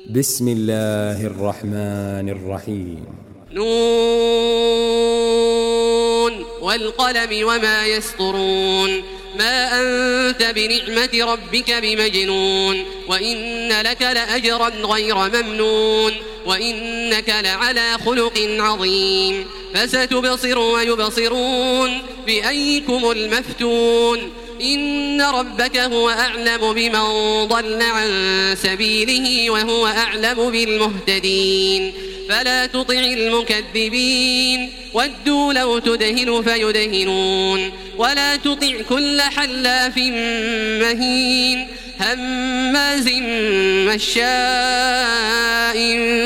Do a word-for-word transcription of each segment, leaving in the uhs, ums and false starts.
بسم الله الرحمن الرحيم. نون والقلم وما يسطرون ما أنت بنعمة ربك بمجنون وإن لك لأجرا غير ممنون وإنك لعلى خلق عظيم فستبصر ويبصرون بأيكم المفتون إن ربك هو أعلم بمن ضل عن سبيله وهو أعلم بالمهتدين فلا تطع المكذبين ودوا لو تدهن فيدهنون ولا تطع كل حلاف مهين هماز مشاء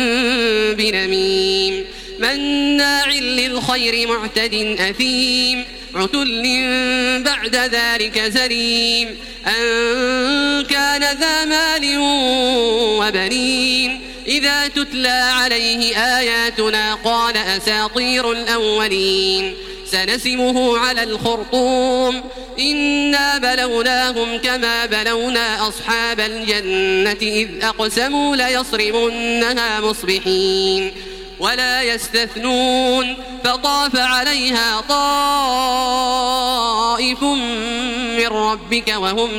بنميم مناع للخير معتد أثيم عتل بعد ذلك زريم أن كان ذا مال وبنين إذا تتلى عليه آياتنا قال أساطير الأولين سنسمه على الخرطوم إنا بلوناهم كما بلونا أصحاب الجنة إذ أقسموا ليصرمنها مصبحين ولا يستثنون فطاف عليها طائف من ربك وهم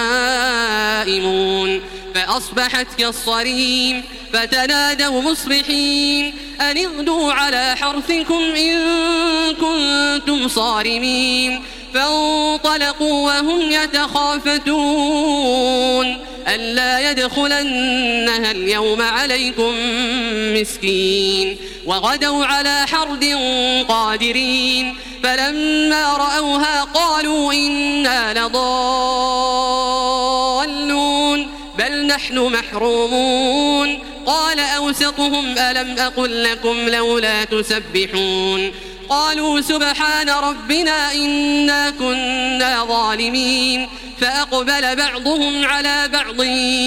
نائمون فأصبحت كالصريم فتنادوا مصبحين أن اغدوا على حرثكم إن كنتم صارمين فانطلقوا وهم يتخافتون ألا يدخلنها اليوم عليكم مسكين وغدوا على حرد قادرين فلما رأوها قالوا إنا لضالون بل نحن محرومون قال أوسطهم ألم أقل لكم لولا تسبحون قالوا سبحان ربنا إنا كنا ظالمين فأقبل بعضهم على بعض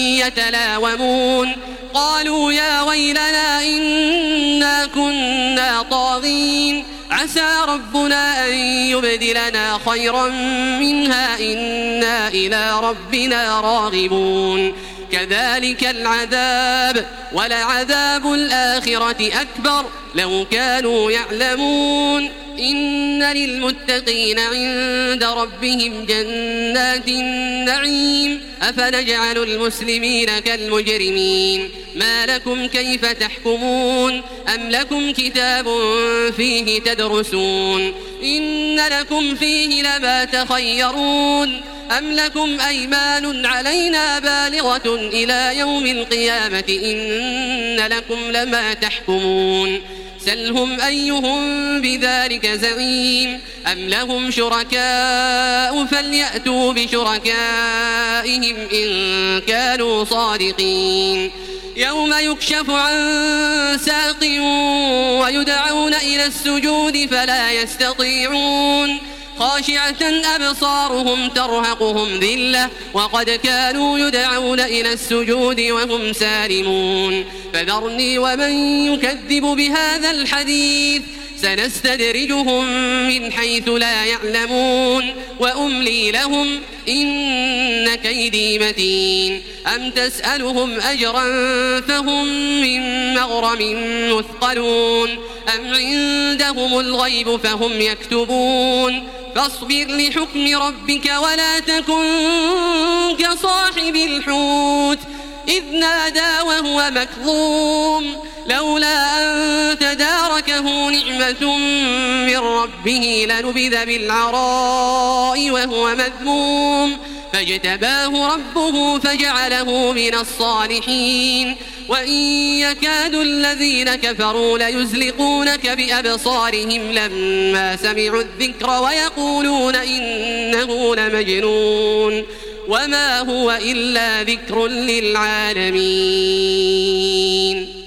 يتلاومون قالوا يا ويلنا إنا كنا طاغين عسى ربنا أن يبدلنا خيرا منها إنا إلى ربنا راغبون كذلك العذاب ولعذاب الآخرة أكبر لو كانوا يعلمون إن للمتقين عند ربهم جنات النعيم أفنجعل المسلمين كالمجرمين ما لكم كيف تحكمون أم لكم كتاب فيه تدرسون إن لكم فيه لما تخيرون أم لكم أيمان علينا بالغة إلى يوم القيامة إن لكم لما تحكمون سلهم أيهم بذلك زعيم أم لهم شركاء فليأتوا بشركائهم إن كانوا صادقين يوم يكشف عن ساق ويدعون إلى السجود فلا يستطيعون خاشعة أبصارهم ترهقهم ذلة وقد كانوا يدعون إلى السجود وهم سالمون فذرني ومن يكذب بهذا الحديث سنستدرجهم من حيث لا يعلمون وأملي لهم إن كيدي متين أم تسألهم أجرا فهم من مغرم مثقلون أم عندهم الغيب فهم يكتبون فاصبر لحكم ربك ولا تكن كصاحب الحوت إذ نادى وهو مكظوم لولا أن تداركه نعمة من ربه لنبذ بالعراء وهو مذموم فاجتباه ربه فجعله من الصالحين وإن يكاد الذين كفروا ليزلقونك بأبصارهم لما سمعوا الذكر ويقولون إنه لمجنون وما هو إلا ذكر للعالمين.